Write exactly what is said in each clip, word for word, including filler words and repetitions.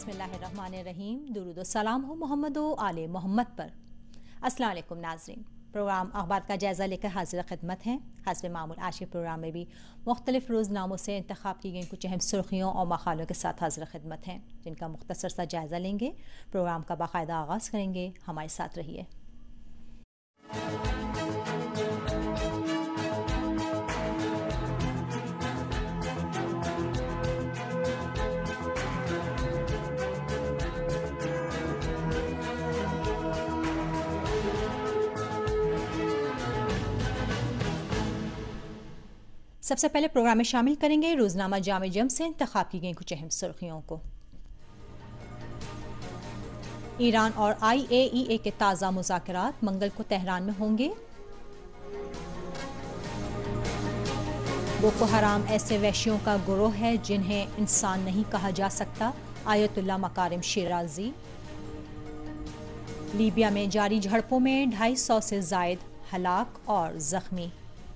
بسم اللہ الرحمن الرحیم. درود و سلام ہو محمد و آل محمد پر. السلام علیکم ناظرین. پروگرام اخبار کا جائزہ لے کر حاضر خدمت ہیں. حسب معمول آج کے پروگرام میں بھی مختلف روزناموں سے انتخاب کی گئی کچھ اہم سرخیوں اور مقالوں کے ساتھ حاضر خدمت ہیں، جن کا مختصر سا جائزہ لیں گے. پروگرام کا باقاعدہ آغاز کریں گے. ہمارے ساتھ رہیے. سب سے پہلے پروگرام میں شامل کریں گے روزنامہ جامع جم سے انتخاب کی گئی کچھ اہم سرخیوں کو. ایران اور آئی اے ای اے کے تازہ مذاکرات منگل کو تہران میں ہوں گے. بوکو حرام ایسے وحشیوں کا گروہ ہے جنہیں انسان نہیں کہا جا سکتا، آیت اللہ مکارم شیرازی. لیبیا میں جاری جھڑپوں میں ڈھائی سو سے زائد ہلاک اور زخمی.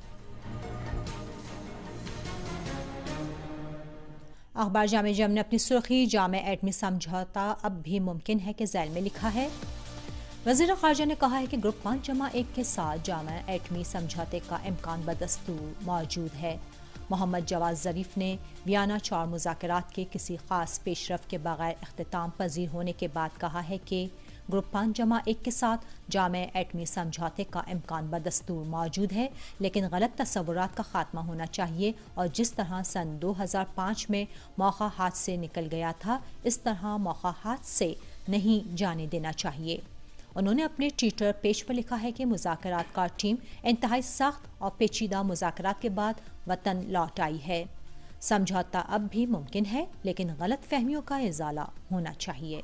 اخبار جامع جم نے اپنی سرخی جامع ایٹمی سمجھوتا اب بھی ممکن ہے کہ ذیل میں لکھا ہے. وزیر خارجہ نے کہا ہے کہ گروپ پانچ جمع ایک کے ساتھ جامع ایٹمی سمجھوتے کا امکان بدستور موجود ہے. محمد جواد ظریف نے ویانا چار مذاکرات کے کسی خاص پیش رفت کے بغیر اختتام پذیر ہونے کے بعد کہا ہے کہ گروپ پانچ جمع ایک کے ساتھ جامع ایٹمی سمجھوتے کا امکان بدستور موجود ہے، لیکن غلط تصورات کا خاتمہ ہونا چاہیے اور جس طرح سن دو ہزار پانچ میں موقع ہاتھ سے نکل گیا تھا اس طرح موقع ہاتھ سے نہیں جانے دینا چاہیے. انہوں نے اپنے ٹویٹر پیج پر لکھا ہے کہ مذاکرات کا ٹیم انتہائی سخت اور پیچیدہ مذاکرات کے بعد وطن لوٹ آئی ہے. سمجھوتا اب بھی ممکن ہے لیکن غلط فہمیوں کا ازالہ ہونا چاہیے.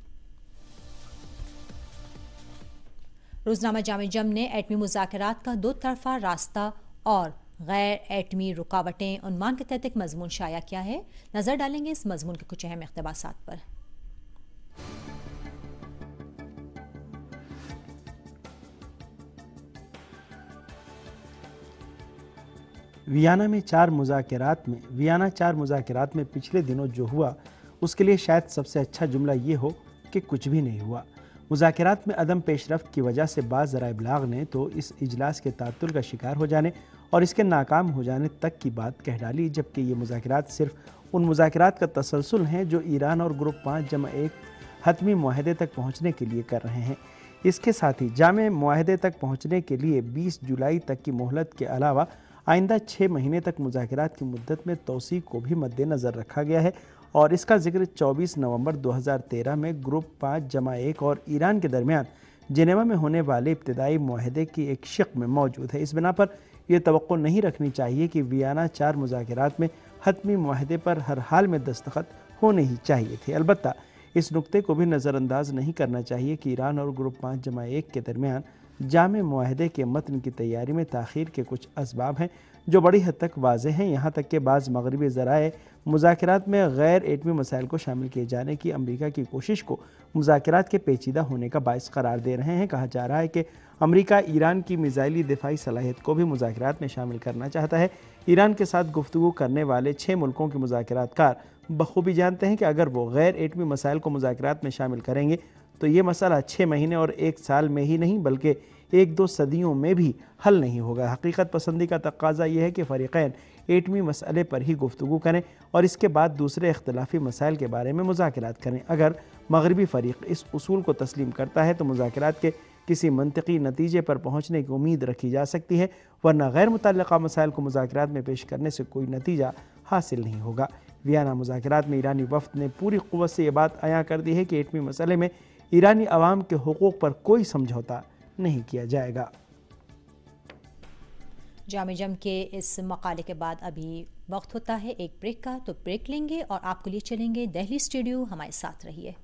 روزنامہ جامع جم نے ایٹمی مذاکرات کا دو طرفہ راستہ اور غیر ایٹمی رکاوٹیں عنوان کے تحت ایک مضمون شائع کیا ہے. نظر ڈالیں گے اس مضمون کے کچھ اہم اقتباسات پر. ویانا میں چار مذاکرات میں ویانا چار مذاکرات میں پچھلے دنوں جو ہوا اس کے لیے شاید سب سے اچھا جملہ یہ ہو کہ کچھ بھی نہیں ہوا. مذاکرات میں عدم پیش رفت کی وجہ سے بعض ذرائع ابلاغ نے تو اس اجلاس کے تعطل کا شکار ہو جانے اور اس کے ناکام ہو جانے تک کی بات کہہ ڈالی، جبکہ یہ مذاکرات صرف ان مذاکرات کا تسلسل ہیں جو ایران اور گروپ پانچ جمع ایک حتمی معاہدے تک پہنچنے کے لیے کر رہے ہیں. اس کے ساتھ ہی جامع معاہدے تک پہنچنے کے لیے بیس جولائی تک کی مہلت کے علاوہ آئندہ چھ مہینے تک مذاکرات کی مدت میں توسیع کو بھی مد نظر رکھا گیا ہے اور اس کا ذکر چوبیس نومبر دو ہزار تیرہ میں گروپ پانچ جمع ایک اور ایران کے درمیان جنیوا میں ہونے والے ابتدائی معاہدے کی ایک شق میں موجود ہے. اس بنا پر یہ توقع نہیں رکھنی چاہیے کہ ویانا چار مذاکرات میں حتمی معاہدے پر ہر حال میں دستخط ہونے ہی چاہیے تھے. البتہ اس نقطے کو بھی نظر انداز نہیں کرنا چاہیے کہ ایران اور گروپ پانچ جمع ایک کے درمیان جامع معاہدے کے متن کی تیاری میں تاخیر کے کچھ اسباب ہیں جو بڑی حد تک واضح ہیں. یہاں تک کہ بعض مغربی ذرائع مذاکرات میں غیر ایٹمی مسائل کو شامل کیے جانے کی امریکہ کی کوشش کو مذاکرات کے پیچیدہ ہونے کا باعث قرار دے رہے ہیں. کہا جا رہا ہے کہ امریکہ ایران کی میزائلی دفاعی صلاحیت کو بھی مذاکرات میں شامل کرنا چاہتا ہے. ایران کے ساتھ گفتگو کرنے والے چھ ملکوں کے مذاکرات کار بخوبی جانتے ہیں کہ اگر وہ غیر ایٹمی مسائل کو مذاکرات میں شامل کریں گے تو یہ مسئلہ چھ مہینے اور ایک سال میں ہی نہیں بلکہ ایک دو صدیوں میں بھی حل نہیں ہوگا. حقیقت پسندی کا تقاضا یہ ہے کہ فریقین ایٹمی مسئلے پر ہی گفتگو کریں اور اس کے بعد دوسرے اختلافی مسائل کے بارے میں مذاکرات کریں. اگر مغربی فریق اس اصول کو تسلیم کرتا ہے تو مذاکرات کے کسی منطقی نتیجے پر پہنچنے کی امید رکھی جا سکتی ہے، ورنہ غیر متعلقہ مسائل کو مذاکرات میں پیش کرنے سے کوئی نتیجہ حاصل نہیں ہوگا. ویانا مذاکرات میں ایرانی وفد نے پوری قوت سے یہ بات عیاں کر دی ہے کہ ایٹمی مسئلے میں ایرانی عوام کے حقوق پر کوئی سمجھوتا نہیں کیا جائے گا. جامع جم کے اس مقالے کے بعد ابھی وقت ہوتا ہے ایک بریک کا، تو بریک لیں گے اور آپ کے لیے چلیں گے دہلی اسٹوڈیو. ہمارے ساتھ رہیے.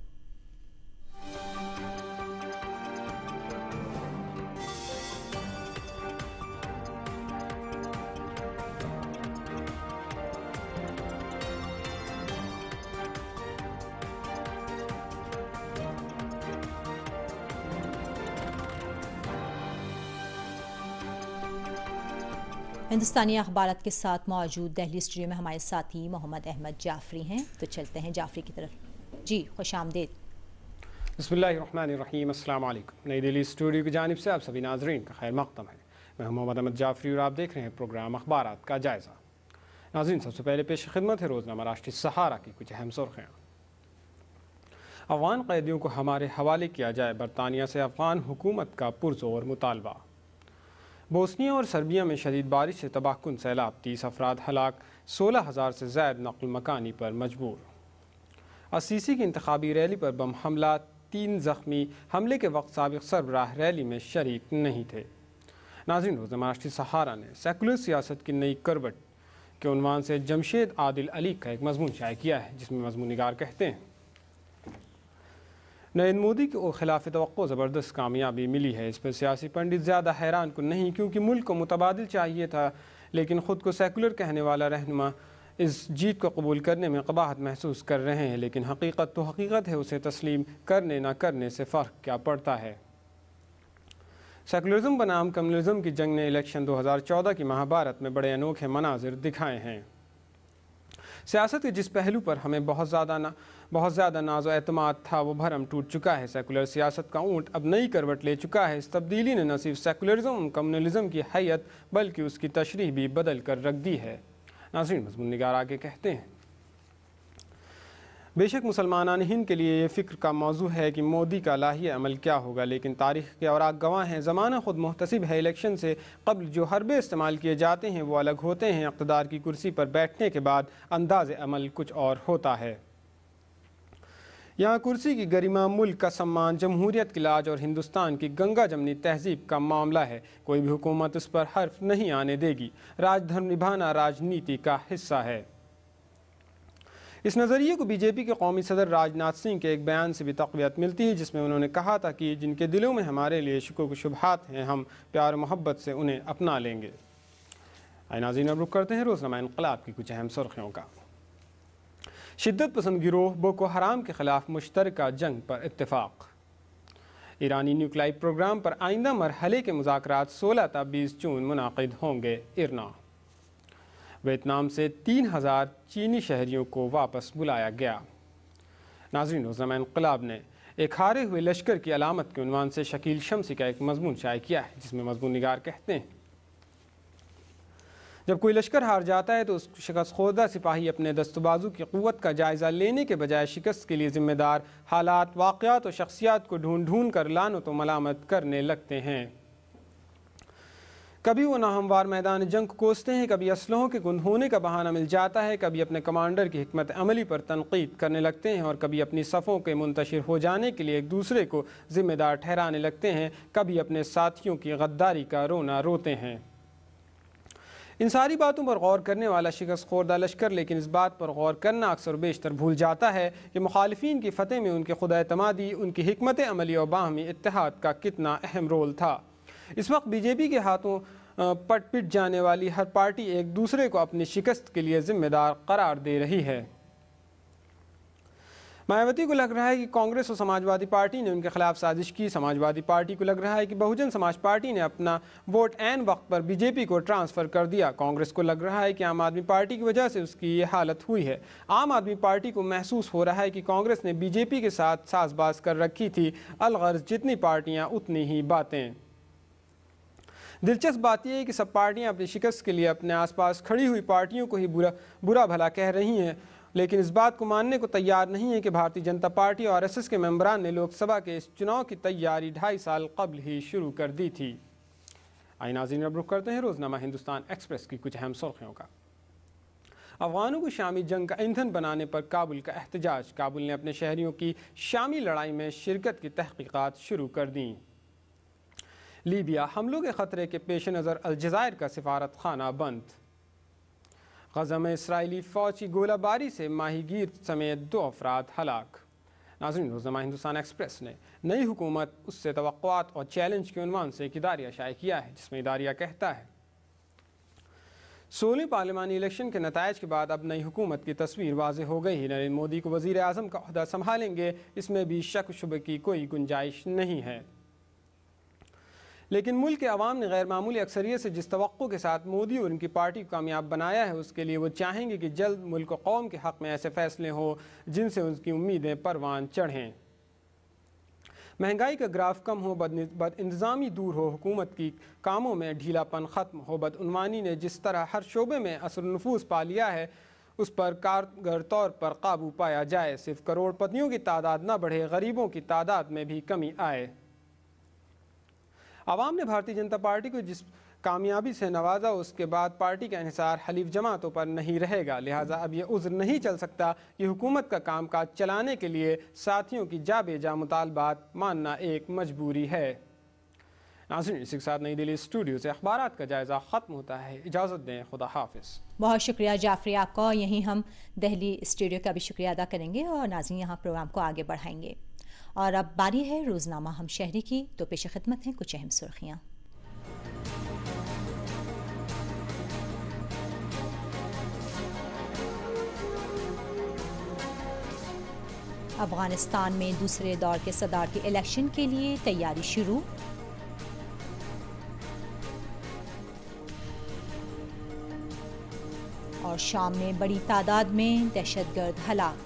ہندوستانی اخبارات کے ساتھ موجود دہلی اسٹوڈیو میں ہمارے ساتھی محمد احمد جعفری ہیں، تو چلتے ہیں جعفری کی طرف. جی خوش آمدید۔ بسم اللہ الرحمن الرحیم، السلام علیکم۔ نئی دہلی اسٹوڈیو کی جانب سے آپ سبھی ناظرین کا خیر مقدم ہے۔ میں محمد احمد جعفری اور آپ دیکھ رہے ہیں پروگرام اخبارات کا جائزہ۔ ناظرین، سب سے پہلے پیش خدمت ہے روزنامہ راشٹری سہارا کی کچھ اہم سرخیاں۔ افغان قیدیوں کو ہمارے حوالے کیا جائے، برطانیہ سے افغان حکومت کا پرزور مطالبہ۔ بوسنیا اور سربیا میں شدید بارش سے تباہ کن سیلاب، تیس افراد ہلاک، سولہ ہزار سے زائد نقل مکانی پر مجبور۔ السیسی کی انتخابی ریلی پر بم حملہ، تین زخمی، حملے کے وقت سابق سربراہ ریلی میں شریک نہیں تھے۔ ناظرین، روزنامہ راشٹری سہارا نے سیکولر سیاست کی نئی کروٹ کے عنوان سے جمشید عادل علی کا ایک مضمون شائع کیا ہے، جس میں مضمون نگار کہتے ہیں نریندر مودی کو خلاف توقع زبردست کامیابی ملی ہے۔ اس پر سیاسی پنڈت زیادہ حیران کن نہیں، کیونکہ ملک کو متبادل چاہیے تھا، لیکن خود کو سیکولر کہنے والا رہنما اس جیت کو قبول کرنے میں قباحت محسوس کر رہے ہیں، لیکن حقیقت تو حقیقت ہے، اسے تسلیم کرنے نہ کرنے سے فرق کیا پڑتا ہے۔ سیکولرزم بنام کمیونزم کی جنگ نے الیکشن دو ہزار چودہ کی مہابھارت میں بڑے انوکھے مناظر دکھائے ہیں۔ سیاست کے جس پہلو پر ہمیں بہت زیادہ نا بہت زیادہ ناز و اعتماد تھا، وہ بھرم ٹوٹ چکا ہے۔ سیکولر سیاست کا اونٹ اب نئی کروٹ لے چکا ہے۔ اس تبدیلی نے نہ صرف سیکولرزم اور کمیونزم کی حیت بلکہ اس کی تشریح بھی بدل کر رکھ دی ہے۔ ناظرین، مضمون نگار آگے کہتے ہیں بے شک مسلمانان ہند کے لیے یہ فکر کا موضوع ہے کہ مودی کا لاہی عمل کیا ہوگا، لیکن تاریخ کے اوراق گواہ ہیں، زمانہ خود محتسب ہے۔ الیکشن سے قبل جو حربے استعمال کیے جاتے ہیں وہ الگ ہوتے ہیں، اقتدار کی کرسی پر بیٹھنے کے بعد انداز عمل کچھ اور ہوتا ہے۔ یہاں کرسی کی گریما، ملک کا سمان، جمہوریت کی لاج اور ہندوستان کی گنگا جمنی تہذیب کا معاملہ ہے۔ کوئی بھی حکومت اس پر حرف نہیں آنے دے گی۔ راج دھرم نبھانا راجنیتی کا حصہ ہے۔ اس نظریے کو بی جے پی کے قومی صدر راج ناتھ سنگھ کے ایک بیان سے بھی تقویت ملتی ہے، جس میں انہوں نے کہا تھا کہ جن کے دلوں میں ہمارے لیے شکوک و شبہات ہیں، ہم پیار و محبت سے انہیں اپنا لیں گے۔ آئے ناظرین، اب رخ کرتے ہیں روزنامہ انقلاب کی کچھ اہم سرخیوں کا۔ شدت پسند گروہ بوکو حرام کے خلاف مشترکہ جنگ پر اتفاق۔ ایرانی نیوکلیائی پروگرام پر آئندہ مرحلے کے مذاکرات سولہ تا بیس جون منعقد ہوں گے۔ ارنا ویتنام سے تین ہزار چینی شہریوں کو واپس بلایا گیا۔ ناظرین، روزنامہ انقلاب نے ایک ہارے ہوئے لشکر کی علامت کے عنوان سے شکیل شمسی کا ایک مضمون شائع کیا ہے، جس میں مضمون نگار کہتے ہیں جب کوئی لشکر ہار جاتا ہے تو اس شکست خوردہ سپاہی اپنے دست و بازو کی قوت کا جائزہ لینے کے بجائے شکست کے لیے ذمہ دار حالات، واقعات اور شخصیات کو ڈھونڈ ڈھونڈ کر لعنت و ملامت کرنے لگتے ہیں۔ کبھی وہ ناہموار میدان جنگ کو کوستے ہیں، کبھی اسلحوں کے گند ہونے کا بہانہ مل جاتا ہے، کبھی اپنے کمانڈر کی حکمت عملی پر تنقید کرنے لگتے ہیں، اور کبھی اپنی صفوں کے منتشر ہو جانے کے لیے ایک دوسرے کو ذمہ دار ٹھہرانے لگتے ہیں، کبھی اپنے ساتھیوں کی غداری کا رونا روتے ہیں۔ ان ساری باتوں پر غور کرنے والا شکست خوردہ لشکر لیکن اس بات پر غور کرنا اکثر و بیشتر بھول جاتا ہے کہ مخالفین کی فتح میں ان کی خود اعتمادی، ان کی حکمت عملی اور باہمی اتحاد کا کتنا اہم رول تھا۔ اس وقت بی جے پی کے ہاتھوں پٹ پٹ جانے والی ہر پارٹی ایک دوسرے کو اپنی شکست کے لیے ذمہ دار قرار دے رہی ہے۔ مایاوتی کو لگ رہا ہے کہ کانگریس اور سماجوادی پارٹی نے ان کے خلاف سازش کی۔ سماجوادی پارٹی کو لگ رہا ہے کہ بہوجن سماج پارٹی نے اپنا ووٹ عین وقت پر بی جے پی کو ٹرانسفر کر دیا۔ کانگریس کو لگ رہا ہے کہ عام آدمی پارٹی کی وجہ سے اس کی یہ حالت ہوئی ہے۔ عام آدمی پارٹی کو محسوس ہو رہا ہے کہ کانگریس نے بی جے پی کے ساتھ ساز باز کر رکھی تھی، الغرض جتنی پارٹیاں اتنی ہی باتیں۔ دلچسپ بات یہ ہے کہ سب پارٹیاں اپنی شکست کے لیے اپنے آس پاس کھڑی ہوئی پارٹیوں کو ہی برا برا بھلا کہہ رہی ہیں، لیکن اس بات کو ماننے کو تیار نہیں ہے کہ بھارتیہ جنتا پارٹی اور آر ایس ایس کے ممبران نے لوک سبھا کے اس چناؤ کی تیاری ڈھائی سال قبل ہی شروع کر دی تھی۔ آئے ناظرین، اب رخ کرتے ہیں روزنامہ ہندوستان ایکسپریس کی کچھ اہم سرخیوں کا۔ افغانوں کو شامی جنگ کا ایندھن بنانے پر کابل کا احتجاج۔ کابل نے اپنے شہریوں کی شامی لڑائی میں شرکت کی تحقیقات شروع کر دیں۔ لیبیا حملوں کے خطرے کے پیش نظر الجزائر کا سفارت خانہ بند۔ غزہ میں اسرائیلی فوج کی گولہ باری سے ماہی گیر سمیت دو افراد ہلاک۔ ناظرین، روزنامہ ہندوستان ایکسپریس نے نئی حکومت اس سے توقعات اور چیلنج کے عنوان سے ایک اداریہ شائع کیا ہے، جس میں اداریہ کہتا ہے سولہویں پارلیمانی الیکشن کے نتائج کے بعد اب نئی حکومت کی تصویر واضح ہو گئی ہے۔ نریندر مودی کو وزیر اعظم کا عہدہ سنبھالیں گے، اس میں بھی شک و شبہ کی کوئی گنجائش نہیں ہے۔ لیکن ملک کے عوام نے غیر معمولی اکثریت سے جس توقع کے ساتھ مودی اور ان کی پارٹی کو کامیاب بنایا ہے، اس کے لیے وہ چاہیں گے کہ جلد ملک و قوم کے حق میں ایسے فیصلے ہوں جن سے ان کی امیدیں پروان چڑھیں۔ مہنگائی کا گراف کم ہو، بد انتظامی دور ہو، حکومت کی کاموں میں ڈھیلا پن ختم ہو، بدعنوانی نے جس طرح ہر شعبے میں اثر و نفوذ پا لیا ہے اس پر کارگر طور پر قابو پایا جائے، صرف کروڑ پتیوں کی تعداد نہ بڑھے، غریبوں کی تعداد میں بھی کمی آئے۔ عوام نے بھارتی جنتا پارٹی کو جس کامیابی سے نوازا، اس کے بعد پارٹی کا انحصار حلیف جماعتوں پر نہیں رہے گا، لہٰذا اب یہ عذر نہیں چل سکتا کہ حکومت کا کام کاج چلانے کے لیے ساتھیوں کی جا بے جا مطالبات ماننا ایک مجبوری ہے۔ ناظرین، اس کے ساتھ نئی دہلی اسٹوڈیو سے اخبارات کا جائزہ ختم ہوتا ہے، اجازت دیں، خدا حافظ۔ بہت شکریہ جعفری آپ کا، یہیں ہم دہلی اسٹوڈیو کا بھی شکریہ ادا کریں گے اور ناظرین یہاں پروگرام کو آگے بڑھائیں گے۔ اور اب باری ہے روزنامہ ہم شہری کی، تو پیش خدمت ہیں کچھ اہم سرخیاں۔ افغانستان میں دوسرے دور کے صدارتی الیکشن کے لیے تیاری شروع۔ اور شام میں بڑی تعداد میں دہشت گرد ہلاک۔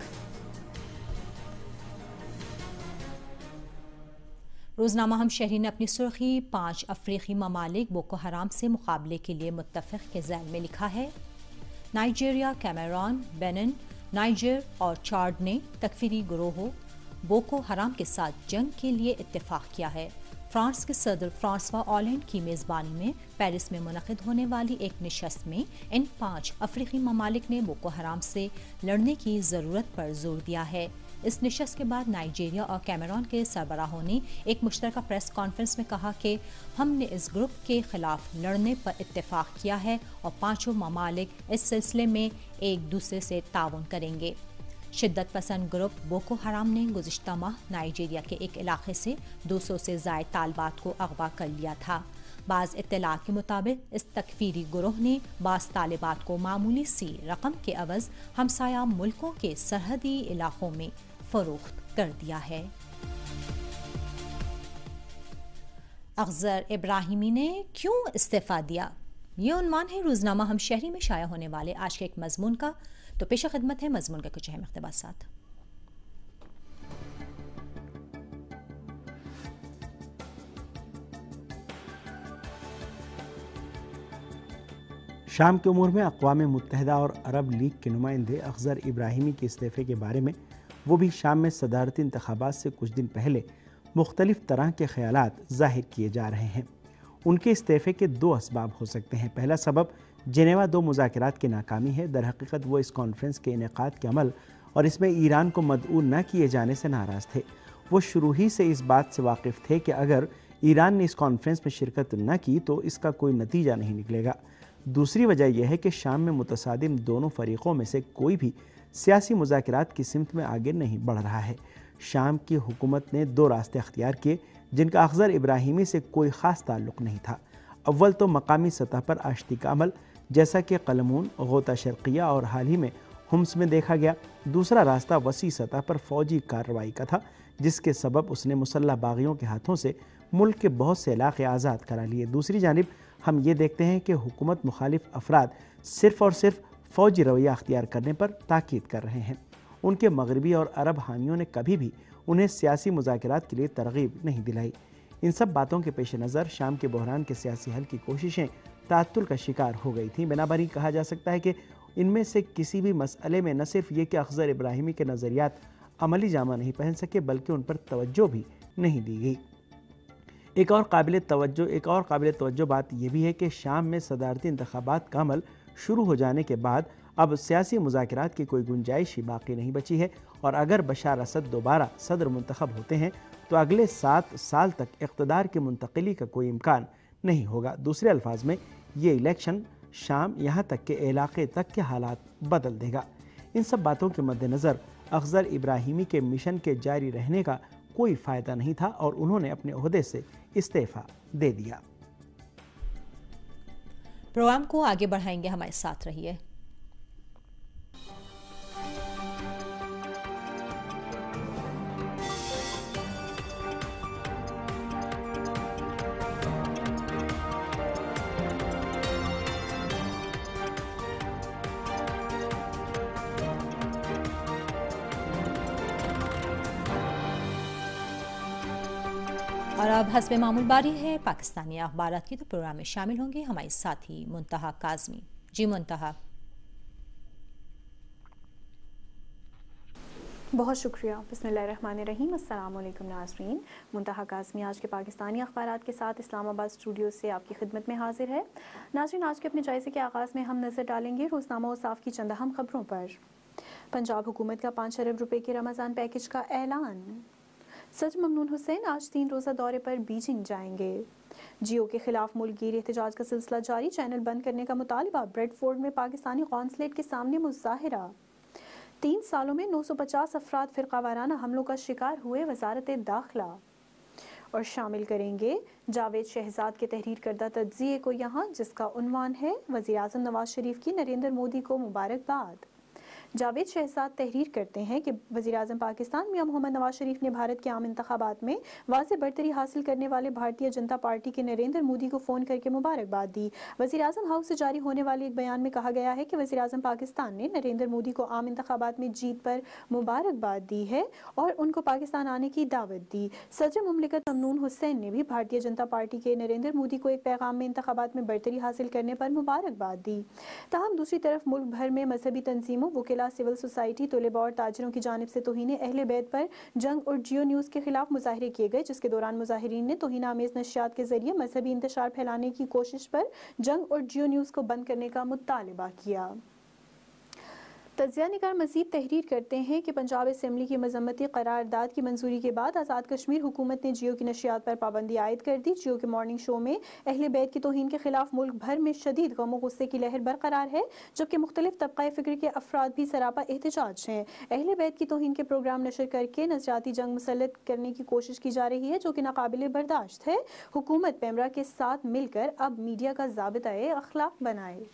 روزنامہ ہم شہری نے اپنی سرخی پانچ افریقی ممالک بوکو حرام سے مقابلے کے لیے متفق کے ذیل میں لکھا ہے۔ نائجیریا، کیمرون، بینن، نائجر اور چاڈ نے تکفیری گروہوں بوکو حرام کے ساتھ جنگ کے لیے اتفاق کیا ہے۔ فرانس کے صدر فرانسوا آلینڈ کی میزبانی میں پیرس میں منعقد ہونے والی ایک نشست میں ان پانچ افریقی ممالک نے بوکو حرام سے لڑنے کی ضرورت پر زور دیا ہے۔ اس نشست کے بعد نائجیریا اور کیمرون کے سربراہوں نے ایک مشترکہ پریس کانفرنس میں کہا کہ ہم نے اس گروپ کے خلاف لڑنے پر اتفاق کیا ہے اور پانچوں ممالک اس سلسلے میں ایک دوسرے سے تعاون کریں گے۔ شدت پسند گروپ بوکو حرام نے گزشتہ ماہ نائجیریا کے ایک علاقے سے دو سو سے زائد طالبات کو اغوا کر لیا تھا۔ بعض اطلاعات کے مطابق اس تکفیری گروہ نے بعض طالبات کو معمولی سی رقم کے عوض ہمسایہ ملکوں کے سرحدی علاقوں میں فروخت کر دیا ہے۔ اخضر ابراہیمی نے کیوں استعفیٰ دیا؟ یہ عنوان ہے روزنامہ ہم شہری میں شائع ہونے والے آج کے ایک مضمون کا، تو پیش خدمت ہے مضمون کے کچھ اہم اقتباسات۔ شام کے امور میں اقوام متحدہ اور عرب لیگ کے نمائندے اخضر ابراہیمی کے استعفے کے بارے میں، وہ بھی شام میں صدارتی انتخابات سے کچھ دن پہلے، مختلف طرح کے خیالات ظاہر کیے جا رہے ہیں۔ ان کے استعفے کے دو اسباب ہو سکتے ہیں۔ پہلا سبب جنیوا دو مذاکرات کی ناکامی ہے۔ در حقیقت وہ اس کانفرنس کے انعقاد کے عمل اور اس میں ایران کو مدعو نہ کیے جانے سے ناراض تھے۔ وہ شروع ہی سے اس بات سے واقف تھے کہ اگر ایران نے اس کانفرنس میں شرکت نہ کی تو اس کا کوئی نتیجہ نہیں نکلے گا۔ دوسری وجہ یہ ہے کہ شام میں متصادم دونوں فریقوں میں سے کوئی بھی سیاسی مذاکرات کی سمت میں آگے نہیں بڑھ رہا ہے۔ شام کی حکومت نے دو راستے اختیار کیے جن کا اخضر ابراہیمی سے کوئی خاص تعلق نہیں تھا۔ اول تو مقامی سطح پر آشتی کا عمل، جیسا کہ قلمون، غوطہ شرقیہ اور حال ہی میں حمص میں دیکھا گیا۔ دوسرا راستہ وسیع سطح پر فوجی کارروائی کا تھا، جس کے سبب اس نے مسلح باغیوں کے ہاتھوں سے ملک کے بہت سے علاقے آزاد کرا لیے۔ دوسری جانب ہم یہ دیکھتے ہیں کہ حکومت مخالف افراد صرف اور صرف فوجی رویہ اختیار کرنے پر تاکید کر رہے ہیں۔ ان کے مغربی اور عرب حامیوں نے کبھی بھی انہیں سیاسی مذاکرات کے لیے ترغیب نہیں دلائی۔ ان سب باتوں کے پیش نظر شام کے بحران کے سیاسی حل کی کوششیں تعطل کا شکار ہو گئی تھیں۔ بنابر یہ کہا جا سکتا ہے کہ ان میں سے کسی بھی مسئلے میں نہ صرف یہ کہ اخضر ابراہیمی کے نظریات عملی جامہ نہیں پہن سکے بلکہ ان پر توجہ بھی نہیں دی گئی۔ ایک اور قابل توجہ ایک اور قابل توجہ بات یہ بھی ہے کہ شام میں صدارتی انتخابات کا عمل شروع ہو جانے کے بعد اب سیاسی مذاکرات کی کوئی گنجائش ہی باقی نہیں بچی ہے، اور اگر بشار اسد دوبارہ صدر منتخب ہوتے ہیں تو اگلے سات سال تک اقتدار کی منتقلی کا کوئی امکان نہیں ہوگا۔ دوسرے الفاظ میں یہ الیکشن شام یہاں تک کہ علاقے تک کے حالات بدل دے گا۔ ان سب باتوں کے مد نظر اخضر ابراہیمی کے مشن کے جاری رہنے کا کوئی فائدہ نہیں تھا اور انہوں نے اپنے عہدے سے استعفیٰ دے دیا۔ پروگرام کو آگے بڑھائیں گے، ہمارے ساتھ رہیے۔ اور اب حسب معمول باری ہے پاکستانی اخبارات کی، تو پروگرام میں شامل ہوں گے ہمارے ساتھی منتہا کاظمی۔ جی منتہا۔ بہت شکریہ۔ بسم اللہ الرحمن الرحیم۔ السلام علیکم ناظرین، منتہا کاظمی آج کے پاکستانی اخبارات کے ساتھ اسلام آباد اسٹوڈیو سے آپ کی خدمت میں حاضر ہے۔ ناظرین، آج کے اپنے جائزے کے آغاز میں ہم نظر ڈالیں گے روزنامہ اوصاف کی چند اہم خبروں پر۔ پنجاب حکومت کا پانچ ارب روپے کے رمضان پیکج کا اعلان۔ صدر ممنون حسین آج تین روزہ دورے پر بیجنگ جائیں گے۔ جیو کے خلاف ملک گیر احتجاج کا سلسلہ جاری، چینل بند کرنے کا مطالبہ، بریڈ فورڈ میں پاکستانی قونصلیٹ کے سامنے مظاہرہ۔ تین سالوں میں نو سو پچاس افراد فرقہ وارانہ حملوں کا شکار ہوئے، وزارت داخلہ۔ اور شامل کریں گے جاوید شہزاد کے تحریر کردہ تجزیے کو یہاں، جس کا عنوان ہے وزیر اعظم نواز شریف کی نریندر مودی کو مبارکباد۔ جاوید شہزاد تحریر کرتے ہیں کہ وزیر اعظم پاکستان میاں محمد نواز شریف نے بھارت کے عام انتخابات میں واضح برتری حاصل کرنے والے بھارتیہ جنتا پارٹی کے نریندر مودی کو فون کر کے مبارکباد دی۔ وزیر اعظم ہاؤس سے جاری ہونے والے ایک بیان میں کہا گیا ہے کہ وزیر اعظم پاکستان نے نریندر مودی کو عام انتخابات میں جیت پر مبارکباد دی ہے اور ان کو پاکستان آنے کی دعوت دی۔ صدر مملکت ممنون حسین نے بھی بھارتیہ جنتا پارٹی کے نریندر مودی کو ایک پیغام میں انتخابات میں برتری حاصل کرنے پر مبارکباد دی۔ تاہم دوسری طرف ملک بھر میں مذہبی تنظیموں، وکلاء، سول سوسائٹی، طلباء اور تاجروں کی جانب سے توہین اہل بیت پر جنگ اور جیو نیوز کے خلاف مظاہرے کیے گئے، جس کے دوران مظاہرین نے توہین آمیز نشریات کے ذریعے مذہبی انتشار پھیلانے کی کوشش پر جنگ اور جیو نیوز کو بند کرنے کا مطالبہ کیا۔ تجزیہ نگار مزید تحریر کرتے ہیں کہ پنجاب اسمبلی کی مذمتی قرارداد کی منظوری کے بعد آزاد کشمیر حکومت نے جیو کی نشریات پر پابندی عائد کر دی۔ جیو کے مارننگ شو میں اہل بیت کی توہین کے خلاف ملک بھر میں شدید غم و غصے کی لہر برقرار ہے، جبکہ مختلف طبقہ فکر کے افراد بھی سراپا احتجاج ہیں۔ اہل بیت کی توہین کے پروگرام نشر کر کے نظریاتی جنگ مسلط کرنے کی کوشش کی جا رہی ہے، جو کہ ناقابل برداشت ہے۔ حکومت پیمرا کے ساتھ مل کر اب میڈیا کا ضابطۂ اخلاق بنائے۔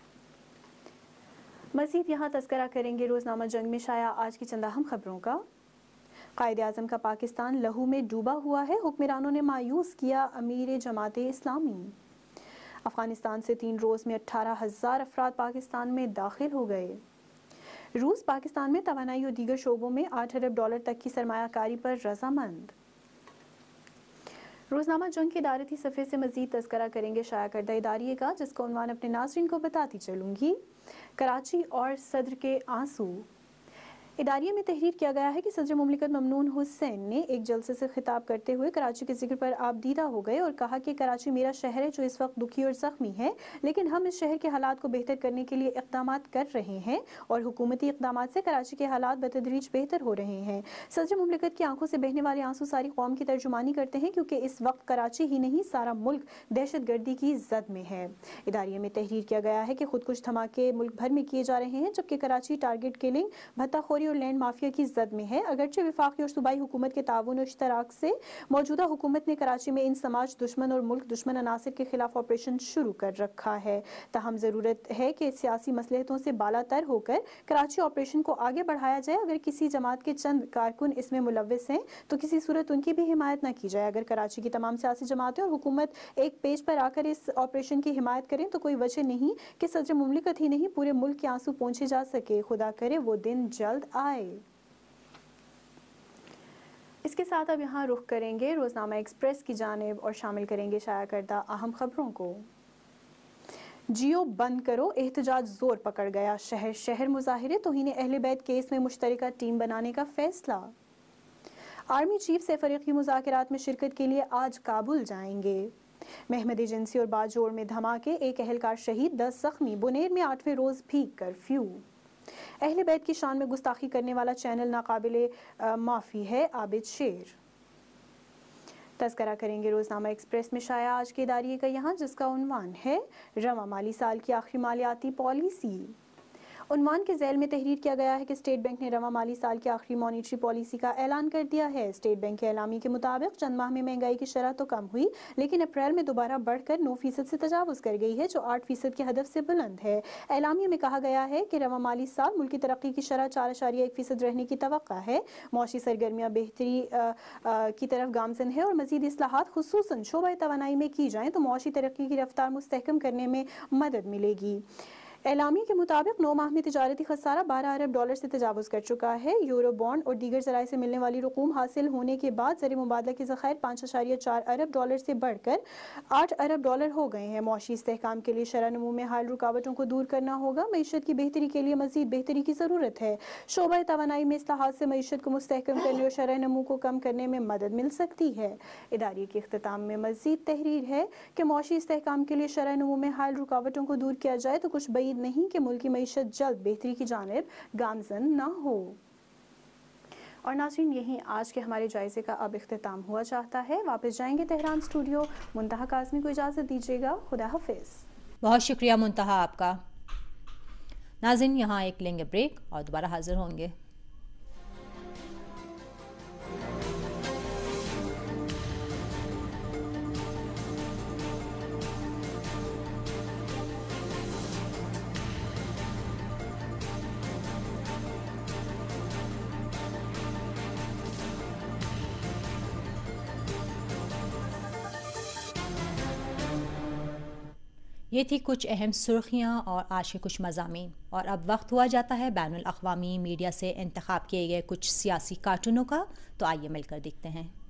مزید یہاں تذکرہ کریں گے روزنامہ جنگ میں شائع آج کی چند اہم خبروں کا۔ قائد اعظم کا پاکستان لہو میں ڈوبا ہوا ہے، حکمرانوں نے مایوس کیا امیر جماعت اسلامی۔ افغانستان سے تین روز میں اٹھارہ ہزار افراد پاکستان میں داخل ہو گئے۔ روس پاکستان میں توانائی اور دیگر شعبوں میں آٹھ ارب ڈالر تک کی سرمایہ کاری پر رضامند۔ روزنامہ جنگ کے ادارتی صفحے سے مزید تذکرہ کریں گے شائع کردہ اداریے کا، جس کا عنوان اپنے ناظرین کو بتاتی چلوں گی، کراچی اور صدر کے آنسو۔ اداریے میں تحریر کیا گیا ہے کہ صدر مملکت ممنون حسین نے ایک جلسے سے خطاب کرتے ہوئے کراچی کے ذکر پر آبدیدہ ہو گئے اور کہا کہ کراچی میرا شہر ہے جو اس وقت دکھی اور زخمی ہے، لیکن ہم اس شہر کے حالات کو بہتر کرنے کے لیے اقدامات کر رہے ہیں اور حکومتی اقدامات سے کراچی کے حالات بتدریج بہتر ہو رہے ہیں۔ صدر مملکت کی آنکھوں سے بہنے والے آنسو ساری قوم کی ترجمانی کرتے ہیں، کیونکہ اس وقت کراچی ہی نہیں سارا ملک دہشت گردی کی زد میں ہے۔ اداریے میں تحریر کیا گیا ہے کہ خودکش دھماکے ملک بھر میں کیے جا رہے ہیں، جبکہ کراچی ٹارگٹ کلنگ، بھتہ خوری اور لینڈ مافیا کی زد میں ہے۔ اگرچہ وفاقی اور صوبائی حکومت کے تعاون اور اشتراک سے موجودہ حکومت نے کراچی میں ان سماج دشمن اور ملک دشمن عناصر کے خلاف آپریشن شروع کر رکھا ہے، تاہم ضرورت ہے کہ سیاسی مصلحتوں سے بالا تر ہو کر کراچی آپریشن کو آگے بڑھایا جائے۔ اگر کسی جماعت کے چند کارکن اس میں ملوث ہیں تو کسی صورت ان کی بھی حمایت نہ کی جائے۔ اگر کراچی کی تمام سیاسی جماعتیں اور حکومت ایک پیج پر آ کر اس آپریشن کی حمایت کریں تو کوئی وجہ نہیں کہ صدر مملکت ہی نہیں پورے ملک کے آنسو پونچھے جا سکے۔ خدا کرے وہ دن جلد آئے۔ اس کے ساتھ اب یہاں رخ کریں گے روزنامہ ایکسپریس کی جانب اور شامل کریں گے شائع کردہ اہم خبروں کو۔ جیو بند کرو، احتجاج زور پکڑ گیا، شہر شہر مظاہرے، توہین اہل بیت کیس میں مشترکہ ٹیم بنانے کا فیصلہ۔ آرمی چیف سے فریقی مذاکرات میں شرکت کے لیے آج کابل جائیں گے۔ محمد ایجنسی اور باجوڑ میں دھماکے، ایک اہلکار شہید، دس زخمی، بنیر میں آٹھویں روز بھی کرفیو۔ اہل بیت کی شان میں گستاخی کرنے والا چینل ناقابل معافی ہے، عابد شیر۔ تذکرہ کریں گے روزنامہ ایکسپریس میں شائع آج کے اداریے کا یہاں، جس کا عنوان ہے رواں مالی سال کی آخری مالیاتی پالیسی۔ عنوان کے ذیل میں تحریر کیا گیا ہے کہ اسٹیٹ بینک نے رواں مالی سال کی آخری مانیٹری پالیسی کا اعلان کر دیا ہے۔ اسٹیٹ بینک کے اعلامیے کے مطابق چند ماہ میں مہنگائی کی شرح تو کم ہوئی، لیکن اپریل میں دوبارہ بڑھ کر نو فیصد سے تجاوز کر گئی ہے، جو آٹھ فیصد کے ہدف سے بلند ہے۔ اعلامیے میں کہا گیا ہے کہ رواں مالی سال ملکی ترقی کی شرح چار اشاریہ ایک فیصد رہنے کی توقع ہے۔ معاشی سرگرمیاں بہتری کی طرف گامزن ہے اور مزید اصلاحات خصوصاً شعبہ توانائی میں کی جائیں تو معاشی ترقی کی رفتار مستحکم کرنے میں مدد ملے گی۔ اعلامیے کے مطابق نو ماہ میں تجارتی خسارہ بارہ ارب ڈالر سے تجاوز کر چکا ہے۔ یورو بانڈ اور دیگر ذرائع سے ملنے والی رقوم حاصل ہونے کے بعد زر مبادلہ کے ذخائر پانچ اشاریہ چار ارب ڈالر سے بڑھ کر آٹھ ارب ڈالر ہو گئے ہیں۔ معاشی استحکام کے لیے شرح نمو میں حائل رکاوٹوں کو دور کرنا ہوگا۔ معیشت کی بہتری کے لیے مزید بہتری کی ضرورت ہے۔ شعبہ توانائی میں اصلاحات سے معیشت کو مستحکم کرنے اور شرح نمو کو کم کرنے میں مدد مل سکتی ہے۔ ادارے کے اختتام میں مزید تحریر ہے کہ معاشی استحکام کے لیے شرح نمو میں حائل رکاوٹوں کو دور کیا جائے تو کچھ بعید نہیں کہ ملکی معیشت جلد بہتری کی جانب گامزن نہ ہو۔ اور ناظرین، یہیں آج کے ہمارے جائزے کا اب اختتام ہوا چاہتا ہے۔ واپس جائیں گے تہران اسٹوڈیو۔ منتہا کاظمی کو اجازت دیجیے گا۔ خدا حافظ۔ بہت شکریہ منتہا آپ کا۔ ناظرین، یہاں ایک لیں گے بریک اور دوبارہ حاضر ہوں گے۔ یہ تھی کچھ اہم سرخیاں اور آج کے کچھ مضامین، اور اب وقت ہوا جاتا ہے بین الاقوامی میڈیا سے انتخاب کیے گئے کچھ سیاسی کارٹونوں کا، تو آئیے مل کر دیکھتے ہیں۔